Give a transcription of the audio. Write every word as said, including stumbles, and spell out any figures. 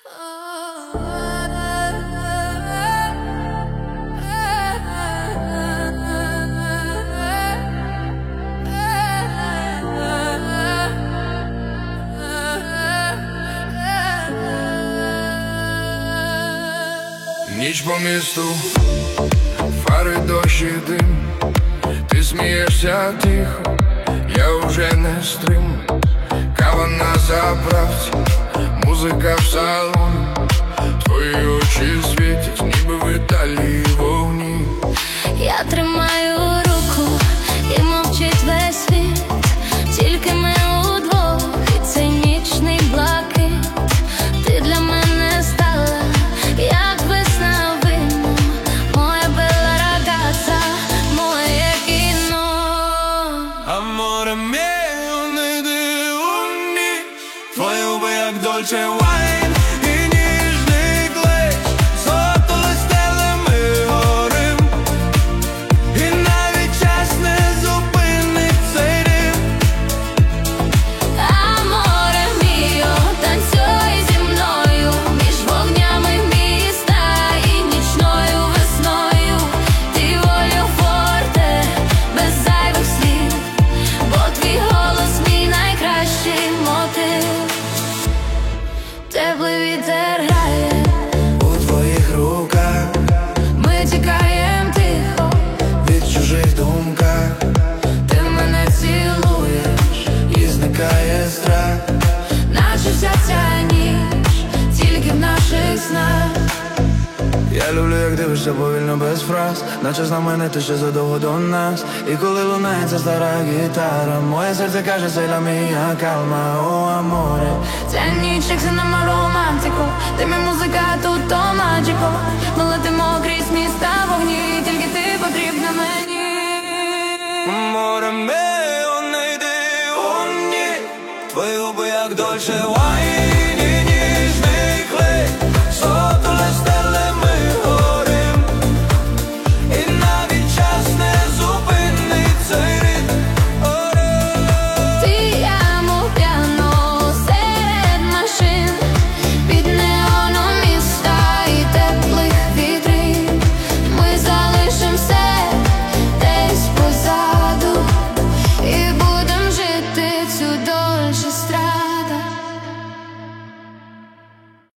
Ніч по місту, фари, дощ і дим. Ти смієшся тихо, я уже не стрим. Кава на заправці, музика в салоні. Твої очі світять, ніби в Італії вогні. Я тримаю руку і мовчить весь світ. Тільки ми удвох, і цей нічний блакит. Ти для мене стала, як весна вино. Моя бела рагаза, моє кіно. Amore mio, не дивуні. Твої губи як Dolce Wine і ніжний клей. Золото листеле ми горим, і навіть час не зупинить цей рим. Amore mio, танцюй зі мною між вогнями міста і нічною весною. Ти волю форте, без зайвих слів, бо твій голос мій найкращий мотив. Теплий вітер грає У твоїх руках, ми тікаєм тихо, від чужих думках. ти мене цілуєш, І зникає страх. наче вся ця ніч тільки в наших снах. Я люблю, як дивишся повільно без фраз, наче знаменити ще задовго до нас. І коли лунає ця стара гітара, моє серце каже, sei la mia calma, oh amore. Ця ніч як синема романтико, ти мій музика, tutto magico. Ми летимо крізь міста вогні, тільки ти потрібна мені. Amore mio, не йди у ні. Твої губи як Dolce Wine